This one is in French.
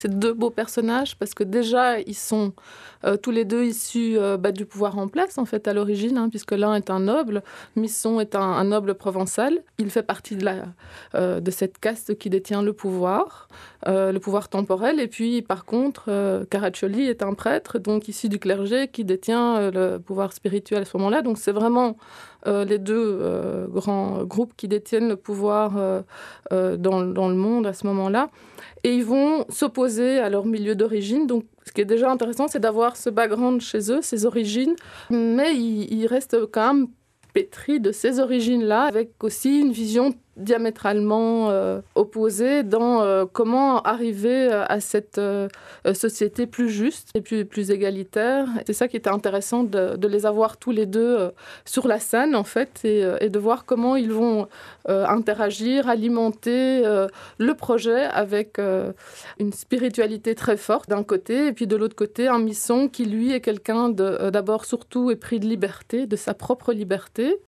C'est deux beaux personnages parce que déjà, ils sont tous les deux issus du pouvoir en place, en fait, à l'origine, hein, puisque l'un est un noble, Misson est un noble provençal. Il fait partie de cette caste qui détient le pouvoir temporel. Et puis, par contre, Caraccioli est un prêtre, donc issu du clergé, qui détient le pouvoir spirituel à ce moment-là. Donc, c'est vraiment les deux grands groupes qui détiennent le pouvoir dans le monde à ce moment-là. Et ils vont s'opposer à leur milieu d'origine. Donc, ce qui est déjà intéressant, c'est d'avoir ce background chez eux, ces origines. Mais ils restent quand même pétris de ces origines-là, avec aussi une vision diamétralement opposée dans comment arriver à cette société plus juste et plus égalitaire. C'est ça qui était intéressant de les avoir tous les deux sur la scène, en fait, et de voir comment ils vont interagir, alimenter le projet avec une spiritualité très forte d'un côté, et puis de l'autre côté, un Misson qui, lui, est quelqu'un d'abord surtout épris de liberté, de sa propre liberté,